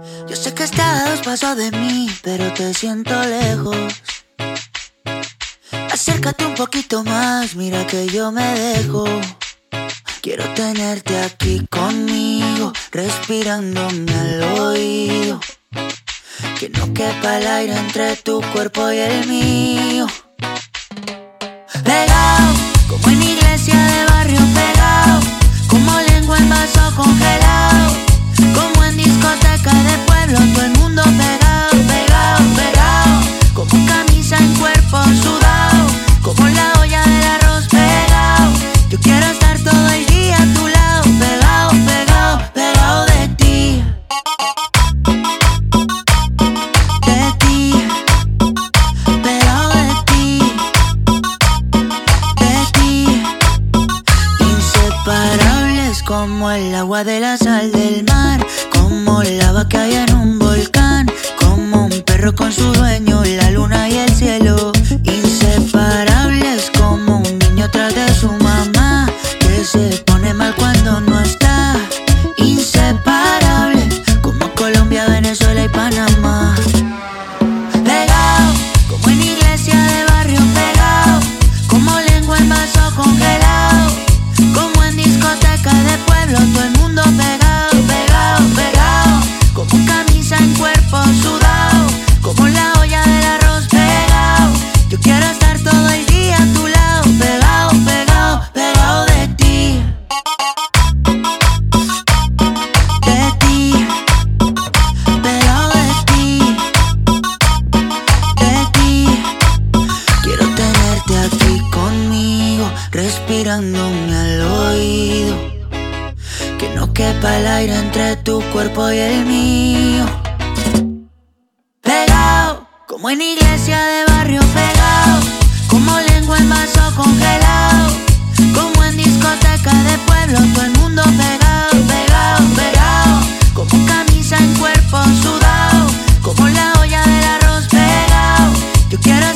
Yo sé que estás a dos pasos de mí, pero te siento lejos. Acércate un poquito más, mira que yo me dejo. Quiero tenerte aquí conmigo, respirándome al oído. Que no quepa el aire entre tu cuerpo y el mío. Pegado, como en iglesia de barrio pegado. Como lengua en vaso congelado. Como en discoteca de pueblo, todo el mundo pegado, pegado, pegado. Como camisa en cuerpo sudado. Como la olla del arroz pegado. Yo quiero estar todo el día a tu lado. Pegado, pegado, pegado de ti. De ti. Pegado de ti. De ti. Inseparables como el agua de la sal del mar. Como lava que hay en un volcán. Como un perro con su dueño, la luna y el cielo. Inseparables como un niño tras de su mamá, que se pone mal cuando no está. Inseparables como Colombia, Venezuela y Panamá. Pegado, como en iglesia de barrio pegado. Como lengua en vaso congelado. Como en discoteca de pueblo, todo el mundo pegado, pegado, pegado. Como camisa en cuerpo sudado. Como la olla del arroz pegado. Yo quiero estar todo el día a tu lado. Pegado, pegado, pegado de ti. De ti. Pegado de ti. De ti. Quiero tenerte aquí conmigo, respirándome al oído. Que no quepa el aire entre tu cuerpo y el mío. Pegado, como en iglesia de barrio pegado. Como lengua en vaso congelado. Como en discoteca de pueblo, todo el mundo pegado, pegado, pegado. Como camisa en cuerpo sudado. Como la olla del arroz pegado. Yo quiero